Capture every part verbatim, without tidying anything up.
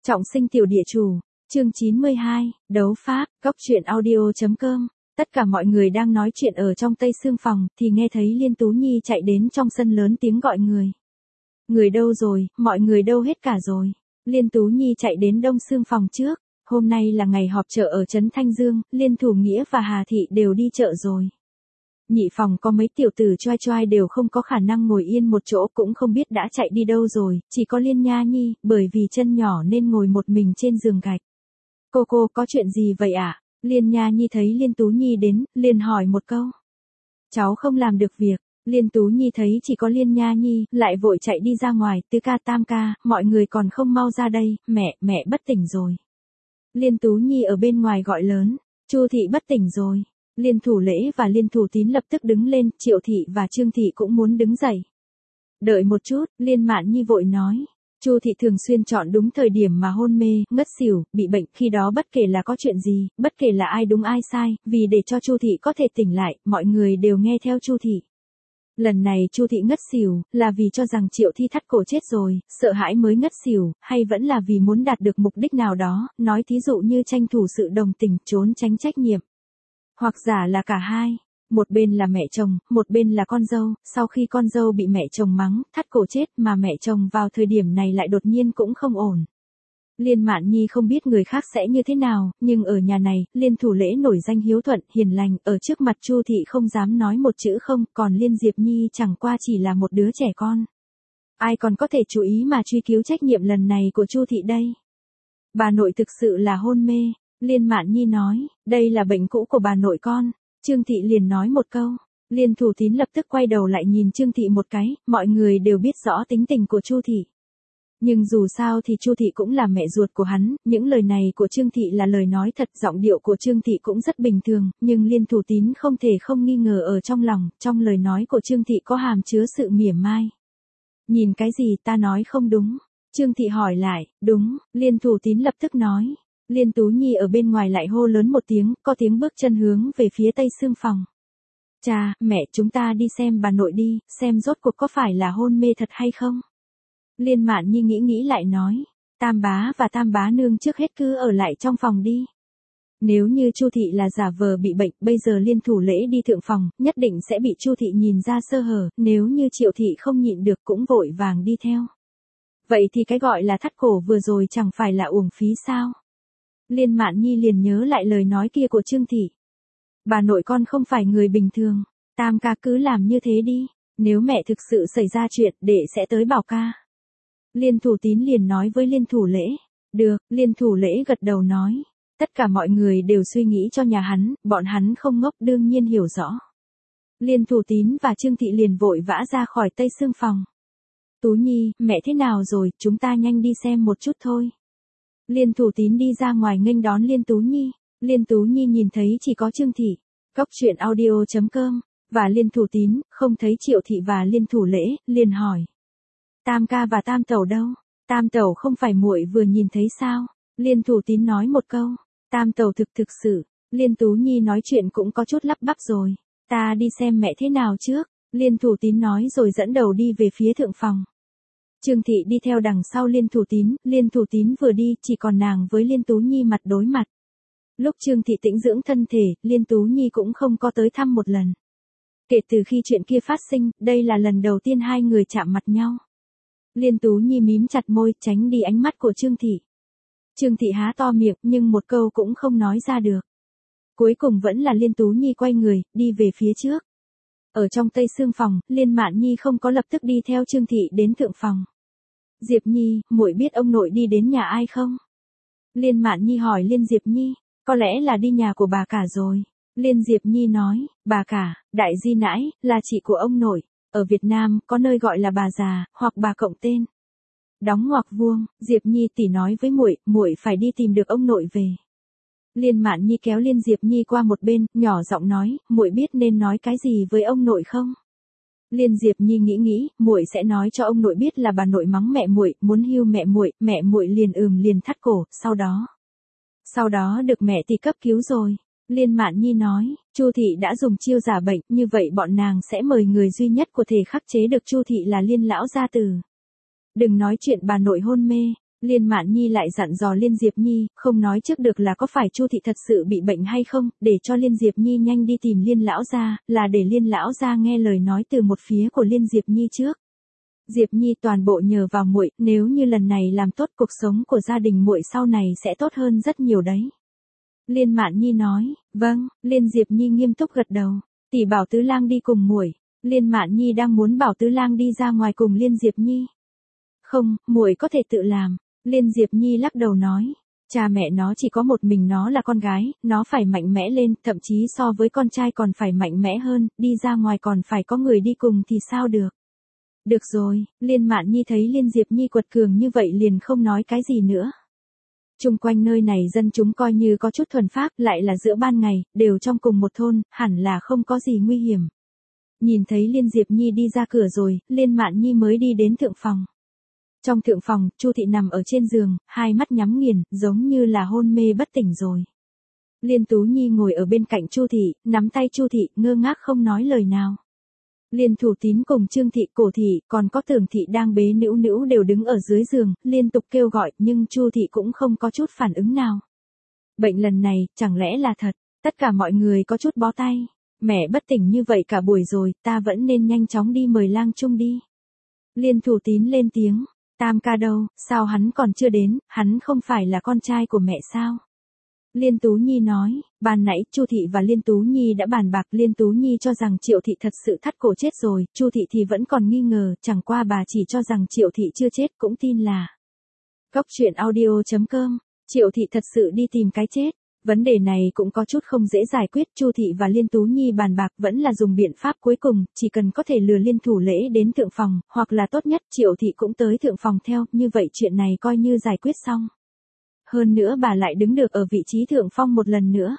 Trọng sinh tiểu địa chủ, chương chín mươi hai, đấu pháp, góc truyện audio.com. Tất cả mọi người đang nói chuyện ở trong Tây Sương phòng, thì nghe thấy Liên Tú Nhi chạy đến trong sân lớn tiếng gọi người. Người đâu rồi, mọi người đâu hết cả rồi. Liên Tú Nhi chạy đến Đông Sương phòng trước. Hôm nay là ngày họp chợ ở Trấn Thanh Dương, Liên Thủ Nghĩa và Hà Thị đều đi chợ rồi. Nhị phòng có mấy tiểu tử choai choai đều không có khả năng ngồi yên một chỗ, cũng không biết đã chạy đi đâu rồi, chỉ có Liên Nha Nhi, bởi vì chân nhỏ nên ngồi một mình trên giường gạch. Cô cô có chuyện gì vậy ạ? À? Liên Nha Nhi thấy Liên Tú Nhi đến, liền hỏi một câu. Cháu không làm được việc. Liên Tú Nhi thấy chỉ có Liên Nha Nhi, lại vội chạy đi ra ngoài, tứ ca tam ca, mọi người còn không mau ra đây, mẹ, mẹ bất tỉnh rồi. Liên Tú Nhi ở bên ngoài gọi lớn, Chu Thị bất tỉnh rồi. Liên Thủ Lễ và Liên Thủ Tín lập tức đứng lên, Triệu Thị và Trương Thị cũng muốn đứng dậy. Đợi một chút, Liên Mạn Nhi vội nói. Chu Thị thường xuyên chọn đúng thời điểm mà hôn mê, ngất xỉu, bị bệnh, khi đó bất kể là có chuyện gì, bất kể là ai đúng ai sai, vì để cho Chu Thị có thể tỉnh lại, mọi người đều nghe theo Chu Thị. Lần này Chu Thị ngất xỉu, là vì cho rằng Triệu Thi thắt cổ chết rồi, sợ hãi mới ngất xỉu, hay vẫn là vì muốn đạt được mục đích nào đó, nói thí dụ như tranh thủ sự đồng tình, trốn tránh trách nhiệm. Hoặc giả là cả hai, một bên là mẹ chồng, một bên là con dâu, sau khi con dâu bị mẹ chồng mắng, thắt cổ chết mà mẹ chồng vào thời điểm này lại đột nhiên cũng không ổn. Liên Mạn Nhi không biết người khác sẽ như thế nào, nhưng ở nhà này, Liên Thủ Lễ nổi danh hiếu thuận, hiền lành, ở trước mặt Chu Thị không dám nói một chữ không, còn Liên Diệp Nhi chẳng qua chỉ là một đứa trẻ con. Ai còn có thể chú ý mà truy cứu trách nhiệm lần này của Chu Thị đây? Bà nội thực sự là hôn mê. Liên Mạn Nhi nói, đây là bệnh cũ của bà nội con. Trương Thị liền nói một câu. Liên Thủ Tín lập tức quay đầu lại nhìn Trương Thị một cái, mọi người đều biết rõ tính tình của Chu Thị. Nhưng dù sao thì Chu Thị cũng là mẹ ruột của hắn, những lời này của Trương Thị là lời nói thật, giọng điệu của Trương Thị cũng rất bình thường, nhưng Liên Thủ Tín không thể không nghi ngờ ở trong lòng, trong lời nói của Trương Thị có hàm chứa sự mỉa mai. Nhìn cái gì ta nói không đúng? Trương Thị hỏi lại, đúng, Liên Thủ Tín lập tức nói. Liên Tú Nhi ở bên ngoài lại hô lớn một tiếng, có tiếng bước chân hướng về phía Tây Sương phòng. Cha, mẹ chúng ta đi xem bà nội đi, xem rốt cuộc có phải là hôn mê thật hay không? Liên Mạn Nhi nghĩ nghĩ lại nói, Tam bá và Tam bá nương trước hết cứ ở lại trong phòng đi. Nếu như Chu Thị là giả vờ bị bệnh, bây giờ Liên Thủ Lễ đi thượng phòng, nhất định sẽ bị Chu Thị nhìn ra sơ hở, nếu như Triệu Thị không nhịn được cũng vội vàng đi theo. Vậy thì cái gọi là thắt cổ vừa rồi chẳng phải là uổng phí sao? Liên Mạn Nhi liền nhớ lại lời nói kia của Trương Thị. Bà nội con không phải người bình thường, Tam ca cứ làm như thế đi, nếu mẹ thực sự xảy ra chuyện, đệ sẽ tới bảo ca. Liên Thủ Tín liền nói với Liên Thủ Lễ. Được, Liên Thủ Lễ gật đầu nói. Tất cả mọi người đều suy nghĩ cho nhà hắn, bọn hắn không ngốc đương nhiên hiểu rõ. Liên Thủ Tín và Trương Thị liền vội vã ra khỏi Tây Sương phòng. Tú Nhi, mẹ thế nào rồi, chúng ta nhanh đi xem một chút thôi. Liên Thủ Tín đi ra ngoài nghênh đón Liên Tú Nhi. Liên Tú Nhi nhìn thấy chỉ có Trương Thị, góc truyện audio.com, và Liên Thủ Tín, không thấy Triệu Thị và Liên Thủ Lễ, liền hỏi. Tam ca và Tam tẩu đâu? Tam tẩu không phải muội vừa nhìn thấy sao? Liên Thủ Tín nói một câu. Tam tẩu thực thực sự. Liên Tú Nhi nói chuyện cũng có chút lắp bắp rồi. Ta đi xem mẹ thế nào trước. Liên Thủ Tín nói rồi dẫn đầu đi về phía thượng phòng. Trương Thị đi theo đằng sau Liên Thủ Tín, Liên Thủ Tín vừa đi, chỉ còn nàng với Liên Tú Nhi mặt đối mặt. Lúc Trương Thị tĩnh dưỡng thân thể, Liên Tú Nhi cũng không có tới thăm một lần. Kể từ khi chuyện kia phát sinh, đây là lần đầu tiên hai người chạm mặt nhau. Liên Tú Nhi mím chặt môi, tránh đi ánh mắt của Trương Thị. Trương Thị há to miệng, nhưng một câu cũng không nói ra được. Cuối cùng vẫn là Liên Tú Nhi quay người, đi về phía trước. Ở trong Tây Sương phòng, Liên Mạn Nhi không có lập tức đi theo Trương Thị đến thượng phòng. Diệp Nhi, muội biết ông nội đi đến nhà ai không? Liên Mạn Nhi hỏi Liên Diệp Nhi, có lẽ là đi nhà của bà cả rồi. Liên Diệp Nhi nói, bà cả, đại di nãi, là chị của ông nội. Ở Việt Nam, có nơi gọi là bà già, hoặc bà cộng tên. Đóng ngoặc vuông, Diệp Nhi tỷ nói với muội, muội phải đi tìm được ông nội về. Liên Mạn Nhi kéo Liên Diệp Nhi qua một bên, nhỏ giọng nói, muội biết nên nói cái gì với ông nội không? Liên Diệp Nhi nghĩ nghĩ, muội sẽ nói cho ông nội biết là bà nội mắng mẹ muội, muốn hưu mẹ muội, mẹ muội liền ừm liền thắt cổ, sau đó, sau đó được mẹ tỷ cấp cứu rồi. Liên Mạn Nhi nói, Chu Thị đã dùng chiêu giả bệnh, như vậy bọn nàng sẽ mời người duy nhất có thể khắc chế được Chu Thị là Liên lão gia tử. Đừng nói chuyện bà nội hôn mê, Liên Mạn Nhi lại dặn dò Liên Diệp Nhi, không nói trước được là có phải Chu thị thật sự bị bệnh hay không, để cho Liên Diệp Nhi nhanh đi tìm Liên lão gia, là để Liên lão gia nghe lời nói từ một phía của Liên Diệp Nhi trước. Diệp Nhi toàn bộ nhờ vào muội, nếu như lần này làm tốt cuộc sống của gia đình muội sau này sẽ tốt hơn rất nhiều đấy. Liên Mạn Nhi nói, vâng, Liên Diệp Nhi nghiêm túc gật đầu, tỷ bảo Tứ Lang đi cùng muội. Liên Mạn Nhi đang muốn bảo Tứ Lang đi ra ngoài cùng Liên Diệp Nhi. Không, muội có thể tự làm. Liên Diệp Nhi lắc đầu nói, cha mẹ nó chỉ có một mình nó là con gái, nó phải mạnh mẽ lên, thậm chí so với con trai còn phải mạnh mẽ hơn, đi ra ngoài còn phải có người đi cùng thì sao được. Được rồi, Liên Mạn Nhi thấy Liên Diệp Nhi quật cường như vậy liền không nói cái gì nữa. Chung quanh nơi này dân chúng coi như có chút thuần phác, lại là giữa ban ngày, đều trong cùng một thôn, hẳn là không có gì nguy hiểm. Nhìn thấy Liên Diệp Nhi đi ra cửa rồi, Liên Mạn Nhi mới đi đến thượng phòng. Trong thượng phòng, Chu thị nằm ở trên giường, hai mắt nhắm nghiền, giống như là hôn mê bất tỉnh rồi. Liên Tú Nhi ngồi ở bên cạnh Chu thị, nắm tay Chu thị, ngơ ngác không nói lời nào. Liên Thủ Tín cùng Trương thị, Cổ thị, còn có Tưởng thị đang bế nữu nữu đều đứng ở dưới giường, liên tục kêu gọi, nhưng Chu thị cũng không có chút phản ứng nào. Bệnh lần này, chẳng lẽ là thật? Tất cả mọi người có chút bó tay. Mẹ bất tỉnh như vậy cả buổi rồi, ta vẫn nên nhanh chóng đi mời Lang Trung đi. Liên Thủ Tín lên tiếng, Tam ca đâu, sao hắn còn chưa đến, hắn không phải là con trai của mẹ sao? Liên Tú Nhi nói, ban nãy Chu thị và Liên Tú Nhi đã bàn bạc, Liên Tú Nhi cho rằng Triệu thị thật sự thắt cổ chết rồi, Chu thị thì vẫn còn nghi ngờ, chẳng qua bà chỉ cho rằng Triệu thị chưa chết, cũng tin là Cốc truyện audio chấm com, Triệu thị thật sự đi tìm cái chết. Vấn đề này cũng có chút không dễ giải quyết, Chu thị và Liên Tú Nhi bàn bạc vẫn là dùng biện pháp cuối cùng, chỉ cần có thể lừa Liên Thủ Lễ đến thượng phòng, hoặc là tốt nhất Triệu thị cũng tới thượng phòng theo, như vậy chuyện này coi như giải quyết xong. Hơn nữa bà lại đứng được ở vị trí thượng phong một lần nữa.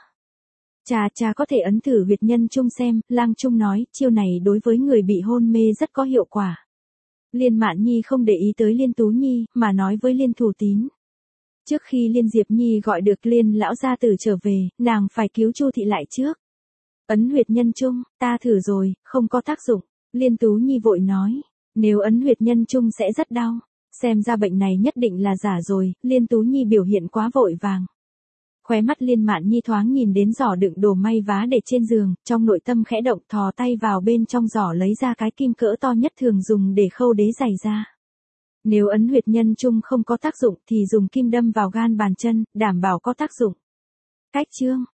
Cha cha có thể ấn thử huyệt nhân trung xem, Lang Trung nói, chiêu này đối với người bị hôn mê rất có hiệu quả. Liên Mạn Nhi không để ý tới Liên Tú Nhi, mà nói với Liên Thủ Tín. Trước khi Liên Diệp Nhi gọi được Liên lão gia tử trở về, nàng phải cứu Chu thị lại trước. Ấn huyệt nhân trung, ta thử rồi, không có tác dụng. Liên Tú Nhi vội nói, nếu ấn huyệt nhân trung sẽ rất đau. Xem ra bệnh này nhất định là giả rồi, Liên Tú Nhi biểu hiện quá vội vàng. Khóe mắt Liên Mạn Nhi thoáng nhìn đến giỏ đựng đồ may vá để trên giường, trong nội tâm khẽ động, thò tay vào bên trong giỏ lấy ra cái kim cỡ to nhất thường dùng để khâu đế giày ra. Nếu ấn huyệt nhân trung không có tác dụng thì dùng kim đâm vào gan bàn chân, đảm bảo có tác dụng. Cách chương